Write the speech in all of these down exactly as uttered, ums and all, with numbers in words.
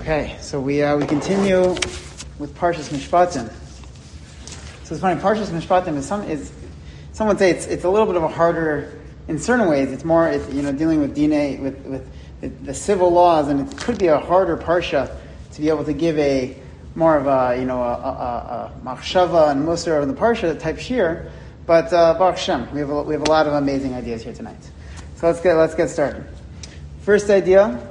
Okay, so we uh, we continue with Parshas Mishpatim. So it's funny, Parshas Mishpatim is some is some would say it's it's a little bit of a harder in certain ways. It's more it's, you know dealing with Dina with with the, the civil laws, and it could be a harder parsha to be able to give a more of a you know a, a, a machshava and musar of the parsha type shir. But uh, Baruch Hashem, we have a, we have a lot of amazing ideas here tonight. So let's get let's get started. First idea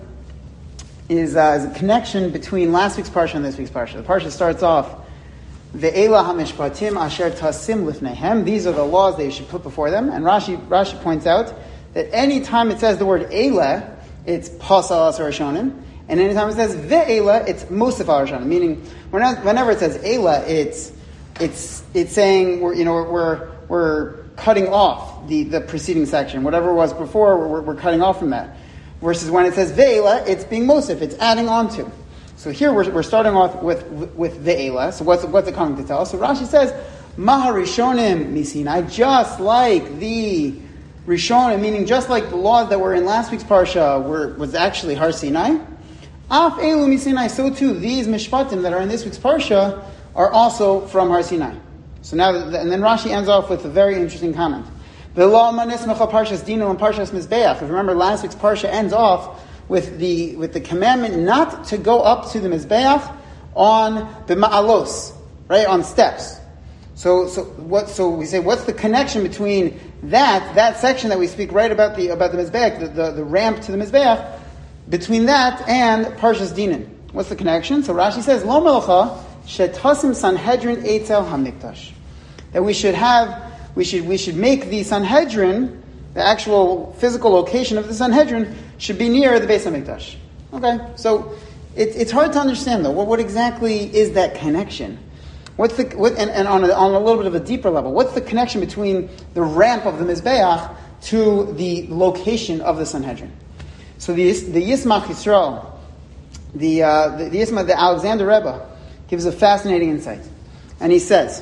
is, uh, is a connection between last week's parsha and this week's parsha. The parsha starts off, Ve'ela hamishpatim asher tasim lifnehem. These are the laws that you should put before them. And Rashi Rashi points out that any time it says the word Eila, it's pasal asar rishonim, and any time it says Ve'ela, it's musaf al rishonim. Meaning, whenever it says Eila, it's it's it's saying we're you know we're we're cutting off the, the preceding section. Whatever was before, we're, we're cutting off from that. Versus when it says ve'ela, it's being mosif, it's adding on to. So here we're, we're starting off with with ve'ela. So what's what's it coming to tell us? So Rashi says, Maha Rishonim misinai, just like the Rishonim, meaning just like the laws that were in last week's parsha were was actually Har Sinai. Af elu misinai, so too these mishpatim that are in this week's parsha are also from Har Sinai. So now, and then Rashi ends off with a very interesting comment. The law manismecha parshas dino and parshas mizbeach. If you remember, last week's parsha ends off with the with the commandment not to go up to the mizbeach on the ma'alos, right, on steps. So, so what? So we say, what's the connection between that that section that we speak right about the about the mizbeach, the, the, the ramp to the mizbeach, between that and parshas dinim? What's the connection? So Rashi says, lo melacha shetasim sanhedrin eitzel hamikdash, that we should have. We should we should make the Sanhedrin, the actual physical location of the Sanhedrin, should be near the Beis HaMikdash. Okay, so it, it's hard to understand though. What, what exactly is that connection? What's the what, and, and on a, on a little bit of a deeper level, what's the connection between the ramp of the Mizbeach to the location of the Sanhedrin? So the the Yismach Yisrael, the uh, the, the Yismach, the Alexander Rebbe, gives a fascinating insight, and he says.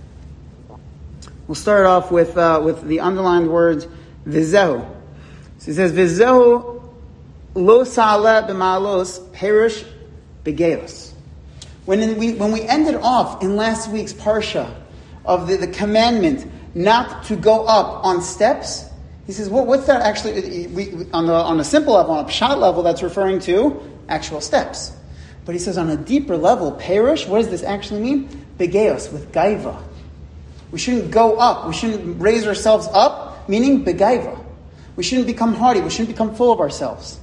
We'll start off with uh, with the underlined words vizehu. So he says vizehu lo sa'aleh b'ma'alos perish begeos. When we when we ended off in last week's parsha of the, the commandment not to go up on steps, he says, what, what's that actually? We, on the on a simple level, on a pshat level, that's referring to actual steps. But he says on a deeper level, perish. What does this actually mean? Begeos, with gaiva. We shouldn't go up. We shouldn't raise ourselves up, meaning begaiva. We shouldn't become haughty. We shouldn't become full of ourselves.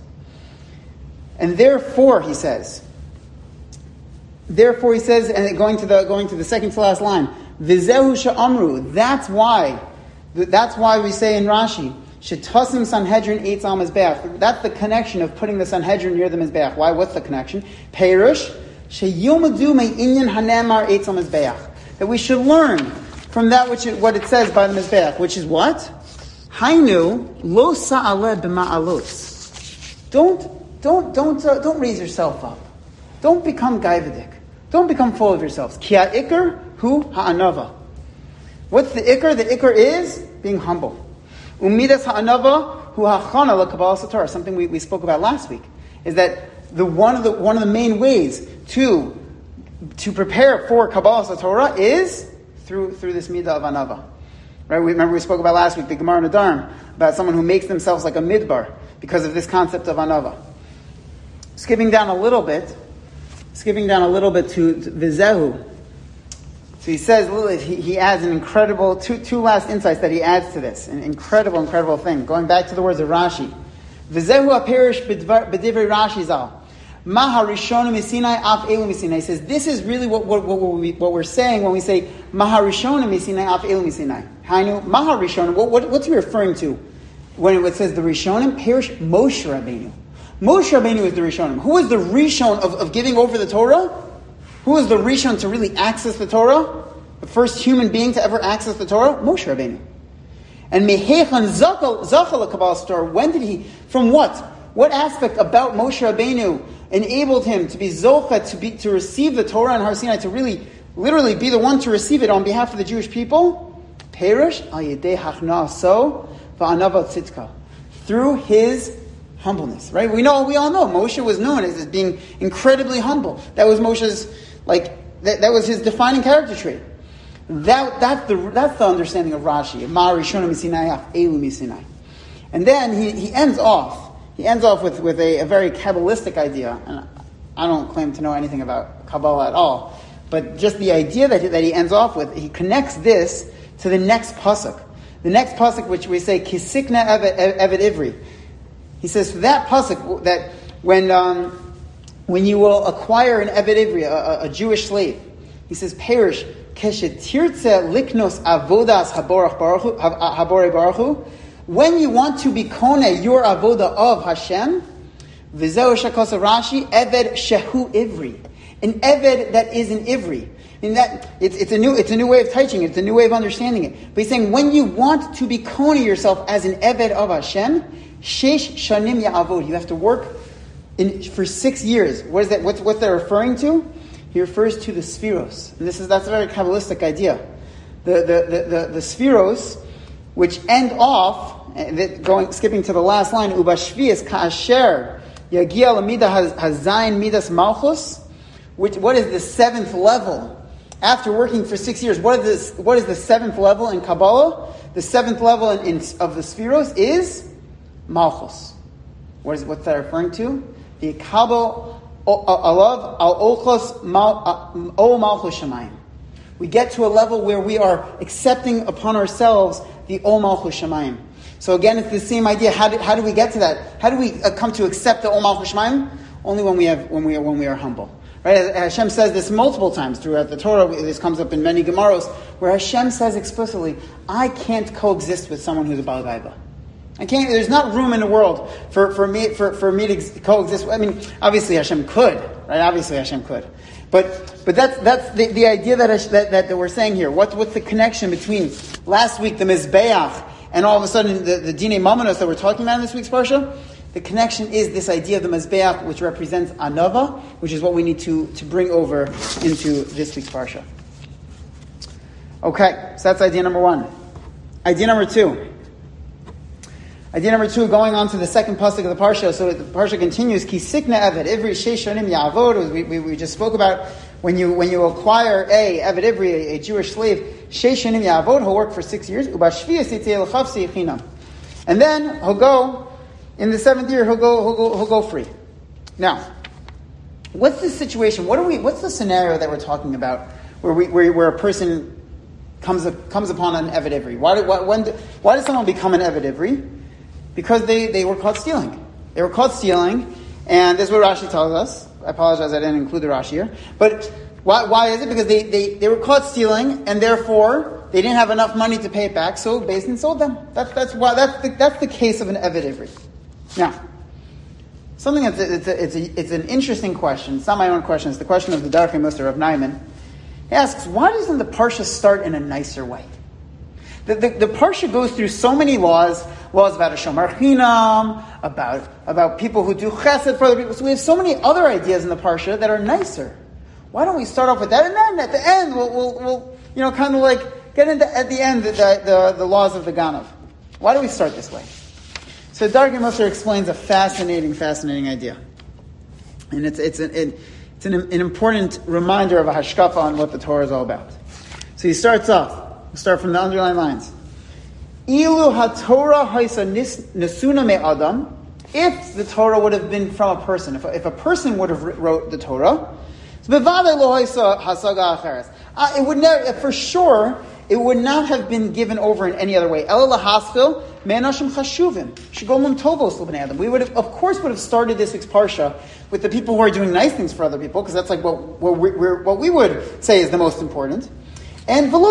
And therefore, he says, therefore he says, and going to the going to the second to last line, Vizehu sha'amru. That's why, that's why we say in Rashi, Shetasim Sanhedrin eitz al mizbeach. That's the connection of putting the Sanhedrin near the mizbeach. Why? What's the connection? Peirush sheyilmadu me'inyan hanemar eitz al mizbeach. That we should learn from that which it, what it says by the Mizbeach, which is what? Hainu lo sa'aleh b'ma'alos. Don't don't don't uh, don't raise yourself up. Don't become gaivadik. Don't become full of yourselves. Ki ha'ikr hu ha'anava. What's the ikr? The ikr is being humble. Umidas ha'anava hu ha'chana l'kabbalas Torah. Something we, we spoke about last week is that the one of the one of the main ways to to prepare for Kabbalas Torah is through through this midah of anava, right? We remember we spoke about last week the Gemara Nadarm about someone who makes themselves like a midbar because of this concept of anava. Skipping down a little bit, skipping down a little bit to, to Vizehu. So he says he, he adds an incredible two two last insights that he adds to this, an incredible incredible thing. Going back to the words of Rashi, Vizehu aperish b'divrei Rashi zal. Maha Rishonim misinai af elu misinai. He says this is really what what, what, we, what we're saying when we say Maha Rishonim misinai af elu misinai. Hainu Maha Rishonim. What, what what's he referring to when it says the Rishonim? Perish Moshe Rabbeinu. Moshe Rabbeinu is the Rishonim. Who is the Rishon of, of giving over the Torah? Who is the Rishon to really access the Torah? The first human being to ever access the Torah? Moshe Rabbeinu. And Mehechan Zachal Zachal Kabbalas Torah. When did he? From what? What aspect about Moshe Rabbeinu enabled him to be zocha, to be to receive the Torah and Har Sinai, to really, literally be the one to receive it on behalf of the Jewish people? Perish al yedei hachna so va'anava tzitka, through his Humbleness, right? We know, we all know Moshe was known as being incredibly humble. That was Moshe's, like, that, that was his defining character trait. That, that's the, that's the understanding of Rashi. Ma Rishona Misinai af Elu Misinai. And then he, he ends off, he ends off with, with a, a very Kabbalistic idea. And I don't claim to know anything about Kabbalah at all. But just the idea that he, that he ends off with, he connects this to the next pasuk. The next pasuk, which we say, Kisikna Eved, Eved Ivri. He says, for that pasuk, that when um, when you will acquire an Eved Ivri, a, a Jewish slave, he says, Perish, Keshetirtze liknos avodas haborach baruchu, habore baruchu, when you want to be kone your avoda of Hashem, v'zeu shakos Rashi, Eved shehu Ivri. An Eved that is an Ivri. In that, it's, it's a new, it's a new way of teaching it. It's a new way of understanding it. But he's saying, when you want to be kone yourself as an Eved of Hashem, Sheish shanim ya'avod. You have to work in, for six years. What is that? What's, what's that referring to? He refers to the Spheros. And this is, that's a very Kabbalistic idea. The, the, the, the, the Spheros, which end off, going, skipping to the last line, Ubashvias ka'asher yagia l'mida hazayin midas malchus, which, what is the seventh level? After working for six years, what is this, what is the seventh level in Kabbalah? The seventh level in, in, of the Spheros is Malchus. What is what's that referring to? The Kabbalah alav al ochos o Malchus Shemayim. We get to a level where we are accepting upon ourselves the o Malchus Shemayim. So again, it's the same idea. How do, how do we get to that? How do we uh, come to accept the o Malchus Shemayim? Only when we have when we are when we are humble. Right? Hashem says this multiple times throughout the Torah. This comes up in many Gemaros where Hashem says explicitly, "I can't coexist with someone who's a Baal Gaiva. I can't. There's not room in the world for, for me for, for me to coexist. I mean, obviously Hashem could, right? Obviously Hashem could, but but that's that's the, the idea that, that that we're saying here. What what's the connection between last week the Mizbeach and all of a sudden the, the Dinei Mamonos that we're talking about in this week's parsha? The connection is this idea of the Mizbeach, which represents Anava, which is what we need to to bring over into this week's parsha. Okay, so that's idea number one. Idea number two. Idea number two, going on to the second pasuk of the parsha. So the parsha continues, Ki sikna eved ivri sheish shanim ya'avod. We, we, we just spoke about when you when you acquire a eved ivri, a, a Jewish slave, sheish shanim ya'avod, he'll work for six years. Ubashviyas yitzei l'chavsi yichinam, and then he'll go in the seventh year. He'll go he'll go he'll go free. Now, what's the situation? What are we? What's the scenario that we're talking about where we where, where a person comes comes upon an eved ivri? Why did why, when why does someone become an eved ivri? Because they, they were caught stealing. They were caught stealing, and this is what Rashi tells us. I apologize I didn't include the Rashi here. But why why is it? Because they, they, they were caught stealing, and therefore they didn't have enough money to pay it back, so Beis Din sold them. That's that's why that's the, that's the case of an Eved Ivri. Now, something that's a, it's a, it's a, it's an interesting question. It's not my own question. It's the question of the Darkei Mussar of Naiman. He asks, why doesn't the parsha start in a nicer way? The, the, the parsha goes through so many laws, laws about a shomer chinam, about, about people who do chesed for other people. So we have so many other ideas in the parsha that are nicer. Why don't we start off with that, and then at the end we'll, we'll, we'll you know, kind of like get into at the end the, the, the laws of the Ganav. Why do we start this way? So Darkei Mussar explains a fascinating, fascinating idea, and it's it's an it, it's an, an important reminder of a hashkafa on what the Torah is all about. So he starts off. We'll start from the underlying lines. Ilu haTorah haisa nesuna me adam. If the Torah would have been from a person, if a, if a person would have wrote the Torah, uh, it would never, for sure, it would not have been given over in any other way. We would have, of course, would have started this week's parsha with the people who are doing nice things for other people, because that's like what what we, what we would say is the most important. And we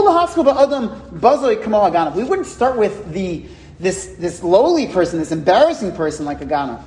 wouldn't start with the this this lowly person, this embarrassing person like a Ganav.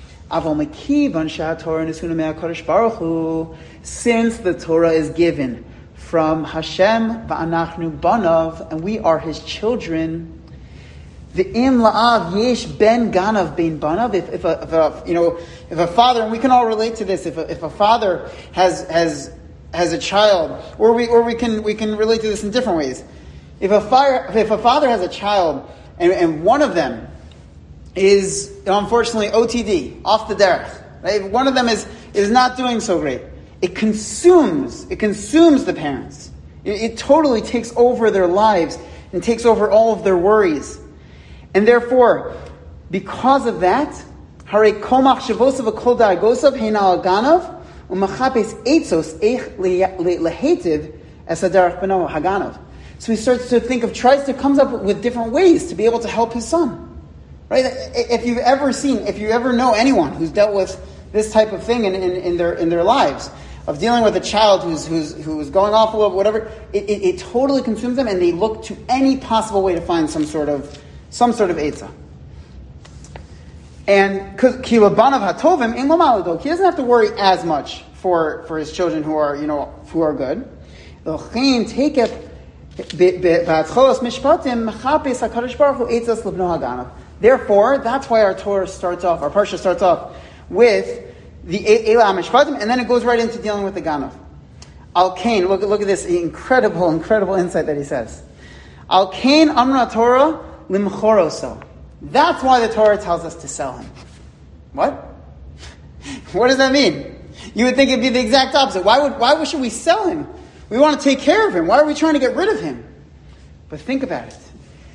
Since the Torah is given from Hashem va'anachnu banav, and we are His children, the im la'av yesh ben Ganav ben banav. If, if, a, if a you know if a father, and we can all relate to this, if a, if a father has has has a child, or we or we can we can relate to this in different ways. If a fire, if a father has a child, and, and one of them is unfortunately O T D, off the derech. Right? One of them is, is not doing so great. It consumes, it consumes the parents. It, it totally takes over their lives and takes over all of their worries. And therefore, because of that, hare kol machshavosav v'kol da'agosav heina al ganav u'machapes eitzos eich lehetiv es haderech b'no haganav. So he starts to think of, tries to, comes up with different ways to be able to help his son. Right? If you've ever seen, if you ever know anyone who's dealt with this type of thing in, in, in their in their lives, of dealing with a child who's who's who's going off a little bit, whatever, it, it, it totally consumes them, and they look to any possible way to find some sort of some sort of eitzah. And because kilabanav hatovim in lomalado, he doesn't have to worry as much for, for his children who are you know who are good. Therefore, that's why our Torah starts off, our parsha starts off with the Eila HaMishpatim, and then it goes right into dealing with the Ganav. Al Kain, look, look at this incredible, incredible insight that he says. Al Kain Amra Torah Limchoroso. That's why the Torah tells us to sell him. What? What does that mean? You would think it'd be the exact opposite. Why would why should we sell him? We want to take care of him. Why are we trying to get rid of him? But think about it.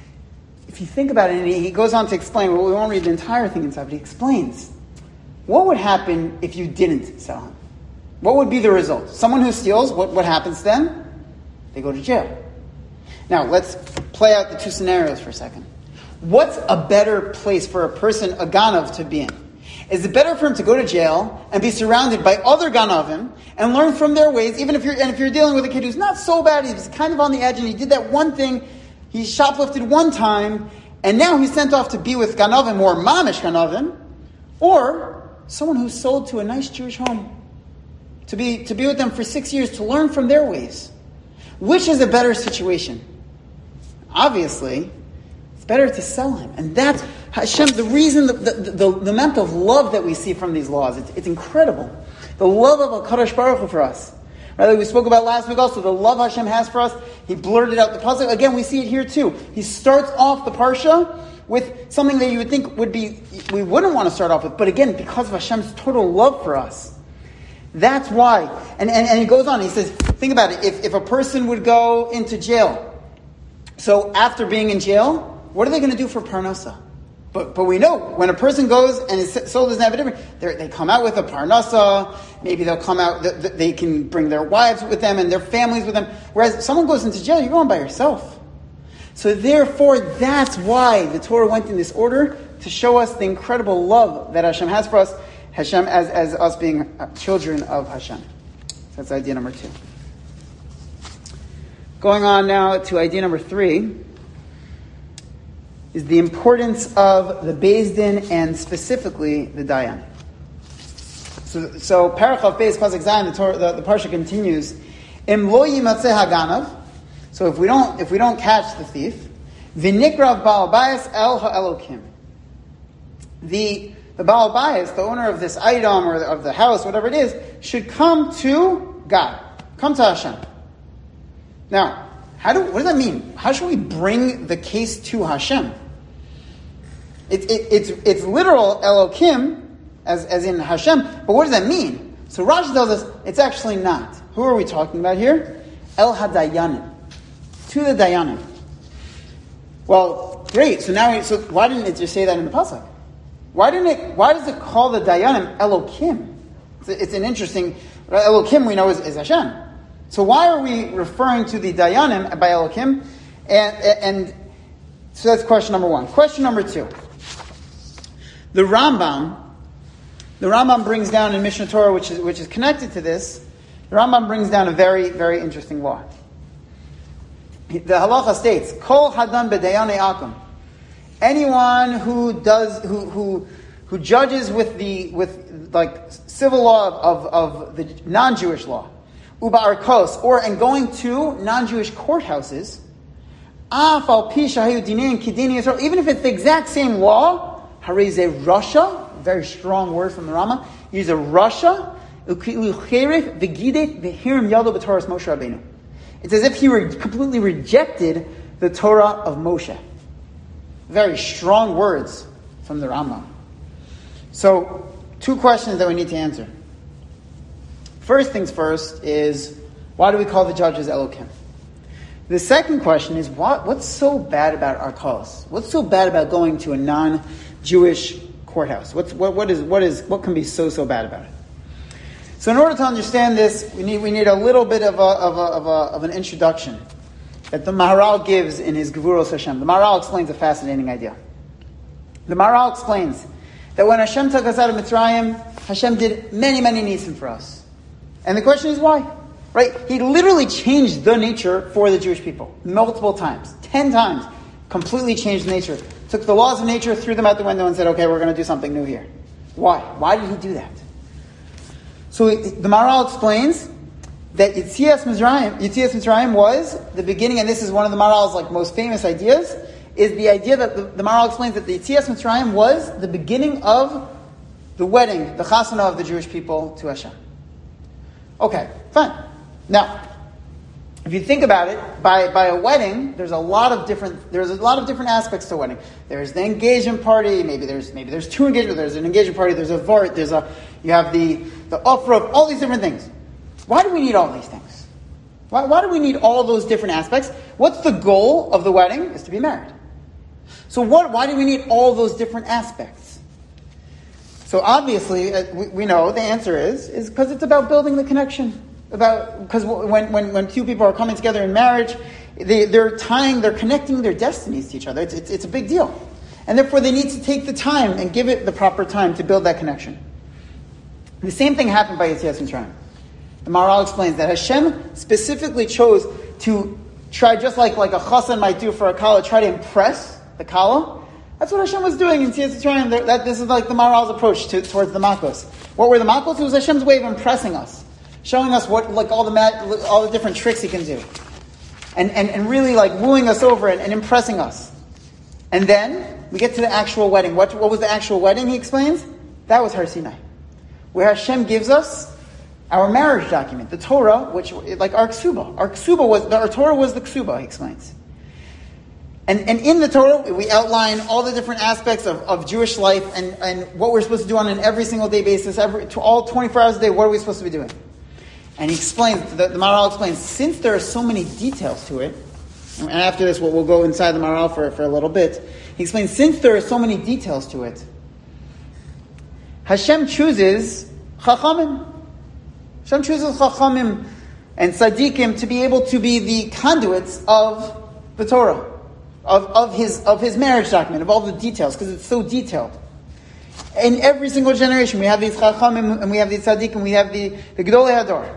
If you think about it, and he goes on to explain, well, we won't read the entire thing inside, but he explains, what would happen if you didn't sell him? What would be the result? Someone who steals, what, what happens then? They go to jail. Now, let's play out the two scenarios for a second. What's a better place for a person, a ganav, to be in? Is it better for him to go to jail and be surrounded by other ganavim and learn from their ways, even if you're, and if you're dealing with a kid who's not so bad, he's kind of on the edge and he did that one thing, he shoplifted one time, and now he's sent off to be with ganavim or mamish ganavim, or someone who's sold to a nice Jewish home to be to be with them for six years to learn from their ways. Which is a better situation? Obviously, it's better to sell him, and that's Hashem. The reason, the the, the, the amount of love that we see from these laws, it's, it's incredible. The love of HaKadosh Baruch Hu for us. Right, like we spoke about last week also, the love Hashem has for us. He blurted out the pasuk. Again, we see it here too. He starts off the parsha with something that you would think would be, we wouldn't want to start off with. But again, because of Hashem's total love for us. That's why. And, and, and he goes on, he says, think about it. If, if a person would go into jail, so after being in jail, what are they going to do for parnasa? But but we know when a person goes and his soul doesn't have a different, they come out with a parnasa. Maybe they'll come out, they can bring their wives with them and their families with them. Whereas if someone goes into jail, you're going by yourself. So therefore, that's why the Torah went in this order, to show us the incredible love that Hashem has for us, Hashem as, as us being children of Hashem. That's idea number two. Going on now to idea number three, is the importance of the Beis Din and specifically the Dayan. So, so Parachav Beis Pasuk Zayin, the, Torah, the the parsha continues. Im lo yimatzeh haganav. So if we don't if we don't catch the thief, v'nikrav Baal Bayis el ha'elokim. The the Baal Bayis, the owner of this item or of the house, whatever it is, should come to God, come to Hashem. Now, how do what does that mean? How should we bring the case to Hashem? It, it, it's it's literal Elokim, as as in Hashem, but what does that mean? So Rashi tells us it's actually not. Who are we talking about here? El Hadayanim, to the Dayanim. Well, great. So now, we, so why didn't it just say that in the pasuk? Why didn't it? Why does it call the Dayanim Elokim? It's, it's an interesting. Elokim we know is, is Hashem. So why are we referring to the Dayanim by Elokim? And, and so that's question number one. Question number two. The Rambam, the Rambam brings down in Mishnah Torah, which is which is connected to this, the Rambam brings down a very, very interesting law. The halacha states, Kol hadam b'dayane akum. Anyone who does who who who judges with the with like civil law of, of, of the non-Jewish law. Uba arkos, or and going to non-Jewish courthouses, even if it's the exact same law, harize Russia, very strong word from the Rama, use a Russia, it's as if he re- completely rejected the Torah of Moshe. Very strong words from the Rambam. So, two questions that we need to answer. First things first is, why do we call the judges Elokim? The second question is, what, what's so bad about our cause? What's so bad about going to a non-Jewish courthouse? What's, what, what, is, what, is, what can be so, so bad about it? So in order to understand this, we need, we need a little bit of, a, of, a, of, a, of an introduction that the Maharal gives in his Gevuros Hashem. The Maharal explains a fascinating idea. The Maharal explains that when Hashem took us out of Mitzrayim, Hashem did many, many nisim for us. And the question is why? Right? He literally changed the nature for the Jewish people multiple times. Ten times. Completely changed the nature. Took the laws of nature, threw them out the window and said, okay, we're going to do something new here. Why? Why did he do that? So the Maharal explains that Yetzias Mitzrayim, Yetzias Mitzrayim was the beginning, and this is one of the Maharal's like most famous ideas, is the idea that the, the Maharal explains that the Yetzias Mitzrayim was the beginning of the wedding, the chasana of the Jewish people to Hashem. Okay, fine. Now, if you think about it, by, by a wedding, there's a lot of different there's a lot of different aspects to a wedding. There's the engagement party, maybe there's maybe there's two engagements, there's an engagement party, there's a vort, there's a you have the the offer, all these different things. Why do we need all these things? Why, why do we need all those different aspects? What's the goal of the wedding? Is to be married. So what? Why do we need all those different aspects? So obviously, uh, we, we know the answer is is because it's about building the connection. About because when, when, when two people are coming together in marriage, they, they're tying, they're connecting their destinies to each other. It's, it's, it's a big deal. And therefore they need to take the time and give it the proper time to build that connection. The same thing happened by Yetzias Mitzrayim. The Maharal explains that Hashem specifically chose to try, just like, like a chassan might do for a kala, try to impress the kala. That's what Hashem was doing in Yetzias Mitzrayim. That, this is like the Maharal's approach to, towards the makos. What were the makos? It was Hashem's way of impressing us. Showing us what, like all the mad, all the different tricks he can do, and and, and really like wooing us over and, and impressing us. And then we get to the actual wedding. What what was the actual wedding? He explains that was Har Sinai, where Hashem gives us our marriage document, the Torah, which like our ksuba. Our ksuba was our Torah was the ksuba. He explains. And and in the Torah we outline all the different aspects of, of Jewish life and, and what we're supposed to do on an every single day basis, every to all twenty-four hours a day. What are we supposed to be doing? And he explains, the, the Maharal explains, since there are so many details to it, and after this we'll, we'll go inside the Maharal for, for a little bit, he explains, since there are so many details to it, Hashem chooses Chachamim. Hashem chooses Chachamim and Tzaddikim to be able to be the conduits of the Torah, of, of his of his marriage document, of all the details, because it's so detailed. In every single generation, we have these Chachamim, and we have these Tzaddikim, we have the, the Gedolei Hador.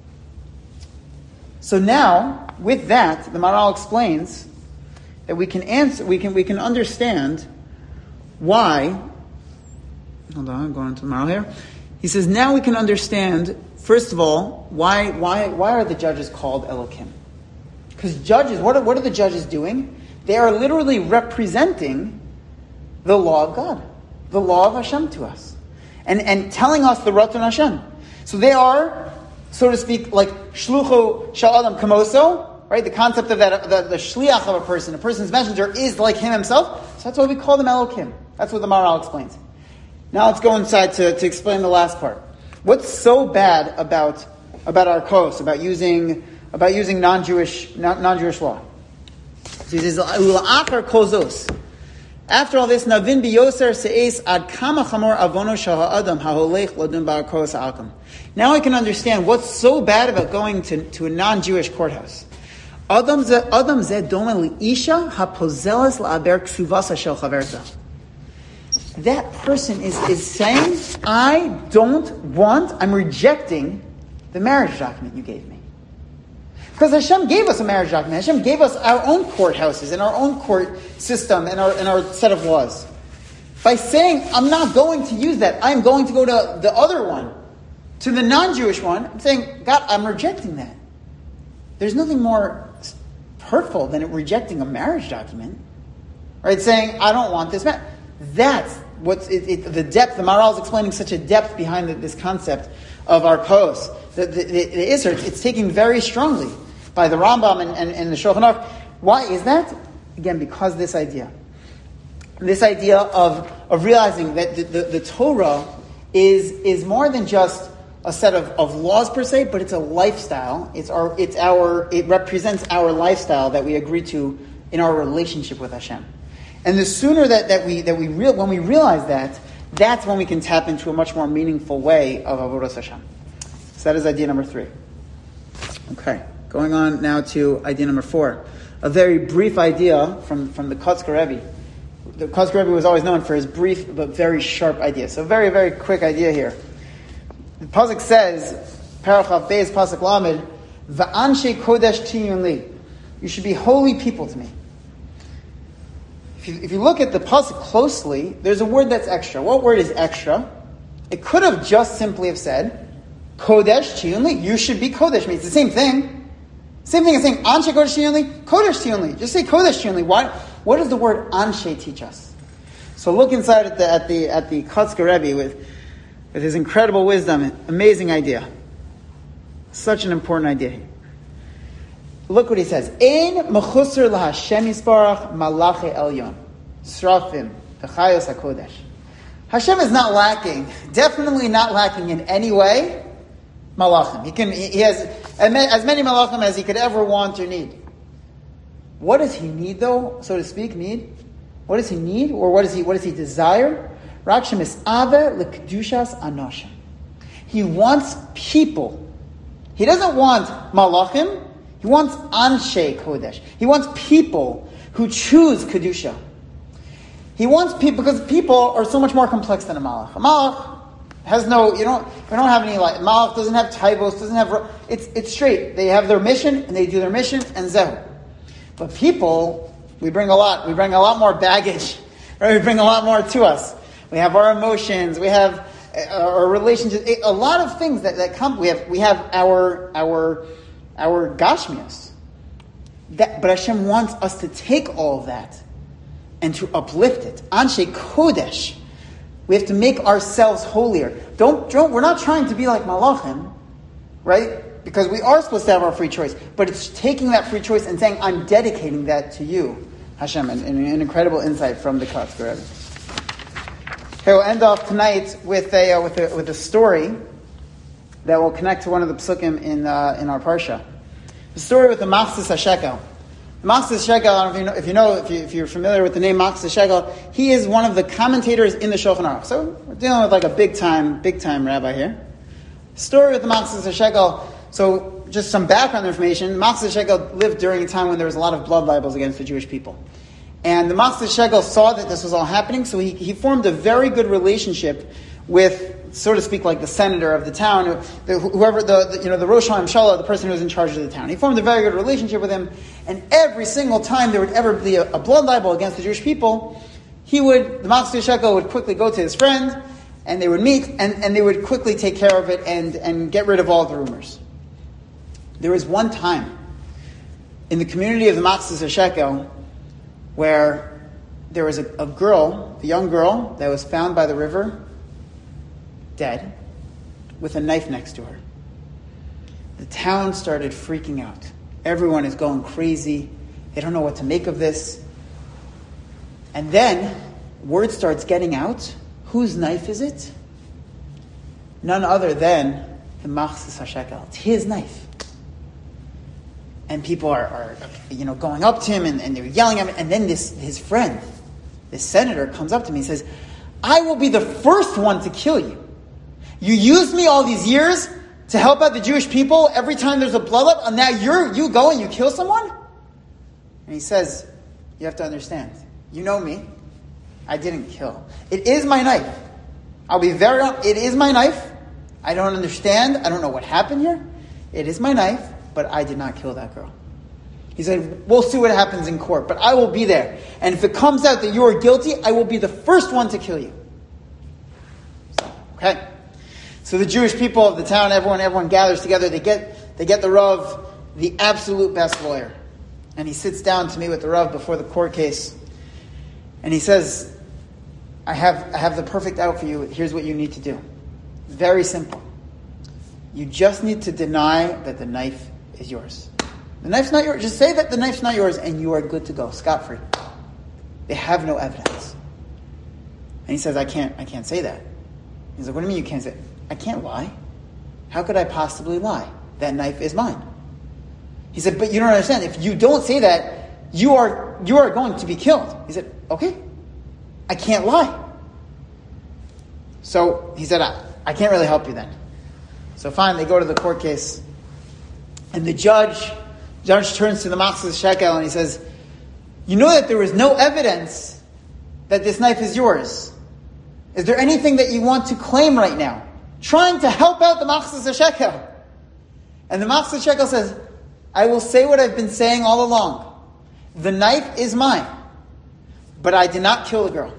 So now, with that, the Maharal explains that we can answer, we can we can understand why. Hold on, I'm going to the Maharal here. He says now we can understand, first of all, why why why are the judges called Elokim? Because judges, what are, what are the judges doing? They are literally representing the law of God, the law of Hashem to us, and and telling us the Ratzon Hashem. So they are, so to speak, like shlucho shel adam kamoso, right? The concept of that, the, the shliach of a person, a person's messenger, is like him himself. So that's why we call them Elokim. That's what the Maharal explains. Now let's go inside to, to explain the last part. What's so bad about about our kos, about using about using non-Jewish non, non-Jewish law? So he says, "Ula'achar kozos." After all this, Navin biyoser se'es ad kama chamor avono shel ha'adam ha'holech ladun ba'akos ha'akam. Now I can understand what's so bad about going to, to a non-Jewish courthouse. Adam ze adam ze domen liisha hapozeles la'aber ksuvasa shel chaverta. That person is, is saying, I don't want, I'm rejecting the marriage document you gave me. Because Hashem gave us a marriage document. Hashem gave us our own courthouses and our own court system and our, and our set of laws. By saying, I'm not going to use that, I'm going to go to the other one, to the non-Jewish one, I'm saying, God, I'm rejecting that. There's nothing more hurtful than rejecting a marriage document. Right? Saying, I don't want this marriage. That's what's it, it, the depth. The Maharal is explaining such a depth behind the, this concept of our kos. The, the, the, the Isser, it's, it's taken very strongly by the Rambam and, and, and the Shulchan Aruch. Why is that? Again, because this idea. this idea of, of realizing that the, the, the Torah is, is more than just a set of, of laws per se, but it's a lifestyle. It's our, it's our, it represents our lifestyle that we agree to in our relationship with Hashem. And the sooner that, that we, that we real, when we realize that, that's when we can tap into a much more meaningful way of Avodas Hashem. So that is idea number three. Okay, going on now to idea number four. A very brief idea from, from the Kotzker Rebbe. The Kotzker Rebbe was always known for his brief but very sharp idea. So very, very quick idea here. The pasuk says, Parachav Beis Pasuk Lamed, Va'anshe Kodesh Tiyun Li. You should be holy people to me. If you, if you look at the pasuk closely, there's a word that's extra. What word is extra? It could have just simply have said, Kodesh Tiyun Li. You should be Kodesh. I mean, it's the same thing. Same thing as saying, Anshe Kodesh Tiyun Li, Kodesh Tiyun Li. Just say Kodesh Tiyun Li. Why? What does the word Anshe teach us? So look inside at the at the at the Kotzker Rebbe with with his incredible wisdom. Amazing idea. Such an important idea. Look what he says. Ein mechusar laHashem yisbarach malache elyon srafim v'chayos hakodesh. Hashem is not lacking, definitely not lacking in any way. Malachim. He can. He has as many malachim as he could ever want or need. What does he need, though, so to speak? Need? What does he need, or what does he? What does he desire? Rakshem is ave lekedushas anoshim. He wants people. He doesn't want malachim. He wants anshe kodesh. He wants people who choose kedusha. He wants people because people are so much more complex than a malach. A malach has no, you don't, we don't have any like malach doesn't have taivos, doesn't have. It's it's straight. They have their mission and they do their mission and zehu. But people, we bring a lot. We bring a lot more baggage. Right? We bring a lot more to us. We have our emotions. We have our relationships. A lot of things that, that come. We have we have our our our gashmias. That, but Hashem wants us to take all of that and to uplift it. Anshe Kodesh. We have to make ourselves holier. Don't, don't we're not trying to be like Malachim, right? Because we are supposed to have our free choice. But it's taking that free choice and saying, I'm dedicating that to you, Hashem. And, and an incredible insight from the Kotzker Rebbe. Okay, we'll end off tonight with a uh, with a with a story that will connect to one of the psukim in uh, in our parsha. The story with the Machzis HaShekel. The Machzis HaShekel, I don't know if you know, if, you know if, you, if you're familiar with the name Machzis HaShekel, he is one of the commentators in the Shulchan Aruch. So we're dealing with like a big time, big time rabbi here. Story with the Machzis HaShekel. So just some background information. Machzis HaShekel lived during a time when there was a lot of blood libels against the Jewish people. And the Machzis HaShekel saw that this was all happening, so he, he formed a very good relationship with, so to speak, like the senator of the town, the, whoever the, the you know the Rosh HaMshala, the person who was in charge of the town. He formed a very good relationship with him, and every single time there would ever be a, a blood libel against the Jewish people, he would the Machzis HaShekel would quickly go to his friend, and they would meet, and, and they would quickly take care of it and, and get rid of all the rumors. There was one time in the community of the Machzis HaShekel where there was a, a girl, a young girl, that was found by the river, dead, with a knife next to her. The town started freaking out. Everyone is going crazy. They don't know what to make of this. And then, word starts getting out. Whose knife is it? None other than the Machzis HaShekel. It's his knife. And people are, are you know, going up to him and, and they're yelling at him. And then this his friend, this senator, comes up to me and says, I will be the first one to kill you. You used me all these years to help out the Jewish people every time there's a blood up, and now you're you go and you kill someone? And he says, you have to understand, you know me. I didn't kill. It is my knife. I'll be very honest. It is my knife. I don't understand. I don't know what happened here. It is my knife, but I did not kill that girl. He said, we'll see what happens in court, but I will be there. And if it comes out that you are guilty, I will be the first one to kill you. So, okay. So the Jewish people of the town, everyone, everyone gathers together. They get, they get the Rav, the absolute best lawyer. And he sits down to meet with the Rav before the court case. And he says, I have, I have the perfect out for you. Here's what you need to do. Very simple. You just need to deny that the knife is yours. The knife's not yours. Just say that the knife's not yours and you are good to go. Scot-free. They have no evidence. he says, I can't, I can't say that. He's like, what do you mean you can't say it? I can't lie. How could I possibly lie? That knife is mine. He said, but you don't understand. If you don't say that, you are you are going to be killed. He said, okay, I can't lie. So he said, I, I can't really help you then. So fine, they go to the court case, and the judge judge turns to the Machzor Shekel and he says, you know that there is no evidence that this knife is yours. Is there anything that you want to claim right now? Trying to help out the Machzor Shekel. And the Machzor Shekel says, I will say what I've been saying all along. The knife is mine, but I did not kill the girl.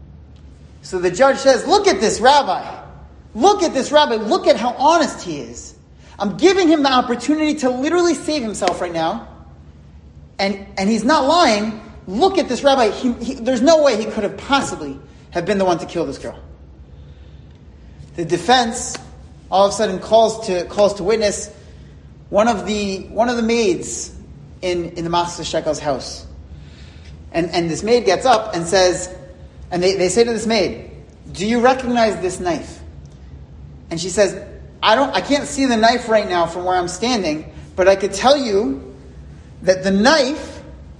So the judge says, look at this rabbi. Look at this rabbi. Look at how honest he is. I'm giving him the opportunity to literally save himself right now. And, and he's not lying. Look at this rabbi. He, he, there's no way he could have possibly have been the one to kill this girl. The defense all of a sudden calls to calls to witness one of the one of the maids in, in the Machzor Shekel's house. And and this maid gets up and says, and they, they say to this maid, do you recognize this knife? And she says, I don't I can't see the knife right now from where I'm standing, but I could tell you that the knife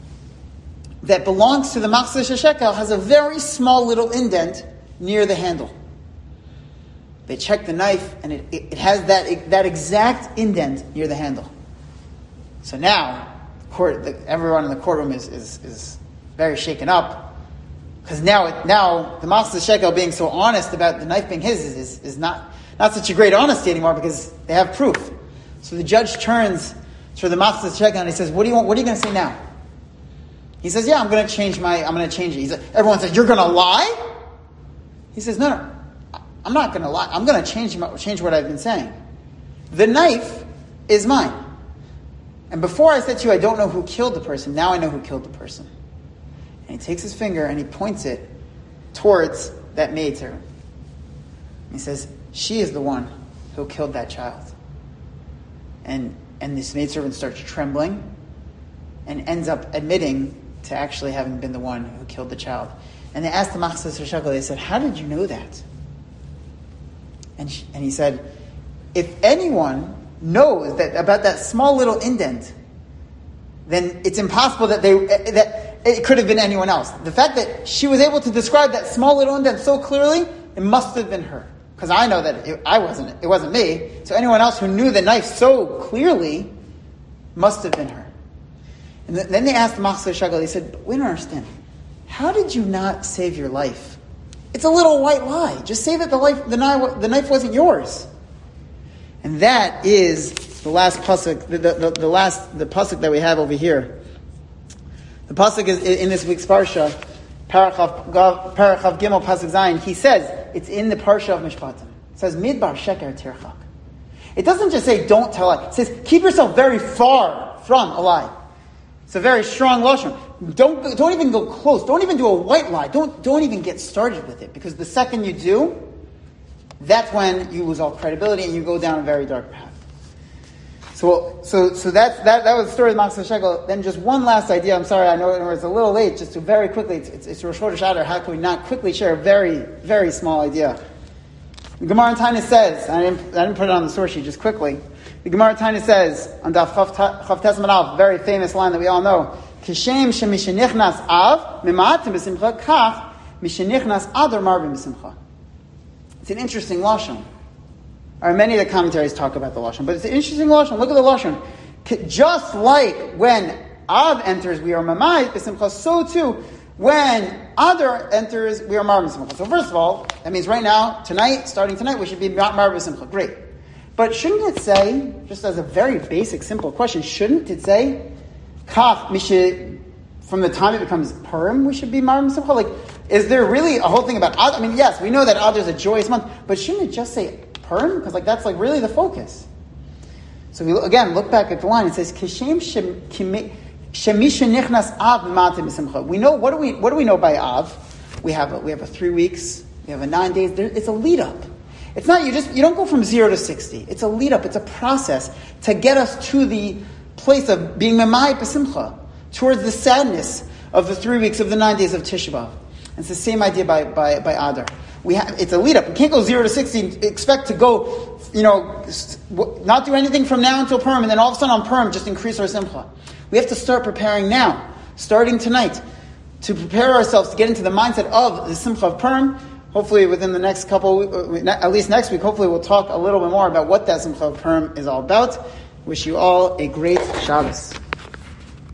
that belongs to the Machzor Shekel has a very small little indent near the handle. They check the knife, and it, it, it has that that exact indent near the handle. So now, court, the, everyone in the courtroom is is, is very shaken up, because now it, now the Machzor Shekel being so honest about the knife being his is, is is not not such a great honesty anymore, because they have proof. So the judge turns to the Machzor Shekel and he says, "What do you want? What are you going to say now?" He says, "Yeah, I'm going to change my. I'm going to change it." He's like, everyone says, "You're going to lie?" He says, "No, no. I'm not going to lie. I'm going to change change what I've been saying. The knife is mine. And before I said to you, I don't know who killed the person. Now I know who killed the person." And he takes his finger and he points it towards that maidservant. He says, "She is the one who killed that child." And and this maidservant starts trembling and ends up admitting to actually having been the one who killed the child. And they asked the Machzor Shekel, they said, "How did you know that?" And she, and he said, "If anyone knows that about that small little indent, then it's impossible that they that it could have been anyone else. The fact that she was able to describe that small little indent so clearly, it must have been her. Because I know that it, I wasn't. It wasn't me. So anyone else who knew the knife so clearly must have been her." And th- then they asked the Machzor Shekel. They said, "We don't understand. How did you not save your life? It's a little white lie. Just say that the life, the knife, the knife wasn't yours." And that is the last pasuk, the, the, the last the pasuk that we have over here. The pasuk is in this week's parsha, Parachav Parachav Gimel pasuk Zayin. He says it's in the parsha of Mishpatim. It says Midbar Sheker Tirchak. It doesn't just say don't tell a lie. It says keep yourself very far from a lie. It's a very strong lashon. Don't don't even go close. Don't even do a white lie. Don't don't even get started with it, because the second you do, that's when you lose all credibility and you go down a very dark path. So so so that's that that was the story of Machzor Shekel. Then just one last idea. I'm sorry, I know it's a little late. Just to very quickly, it's it's, it's Rosh Chodesh Adar. How can we not quickly share a very very small idea? The Gemara in Taanis says, I didn't I didn't put it on the source sheet. Just quickly. The Gemara Taanis says on Daf Chav Tes Amud Aleph, very famous line that we all know: "Kishem shemishenichnas av mimatim b'simcha kach mishenichnas adar marbim b'simcha." It's an interesting lashon. Or many of the commentaries talk about the lashon, but it's an interesting lashon. Look at the lashon. Just like when av enters, we are mamayit b'simcha. So too, when adar enters, we are marbim b'simcha. So first of all, that means right now, tonight, starting tonight, we should be marbim b'simcha. Great. But shouldn't it say, just as a very basic, simple question, shouldn't it say, Kach, mishe, from the time it becomes Purim, we should be Marim Simcha? Like, is there really a whole thing about Adar? I mean, yes, we know that Adar is a joyous month, but shouldn't it just say Purim? Because, like, that's, like, really the focus. So, we, again, look back at the line. It says, Kishem shemisha nichnas av matim simcha. We know, what do we, what do we know by Av? We have a, we have a three weeks, we have a nine days. There, it's a lead up. It's not, you just, you don't go from zero to sixty. It's a lead up. It's a process to get us to the place of being memai pesimcha, towards the sadness of the three weeks of the nine days of Tisha B'Av. And it's the same idea by by, by Adar. We have, it's a lead up. We can't go zero to sixty and expect to go, you know, not do anything from now until Purim, and then all of a sudden on Purim just increase our simcha. We have to start preparing now, starting tonight, to prepare ourselves to get into the mindset of the simcha of Purim. Hopefully within the next couple, at least next week, hopefully we'll talk a little bit more about what that simcha of Purim is all about. Wish you all a great Shabbos.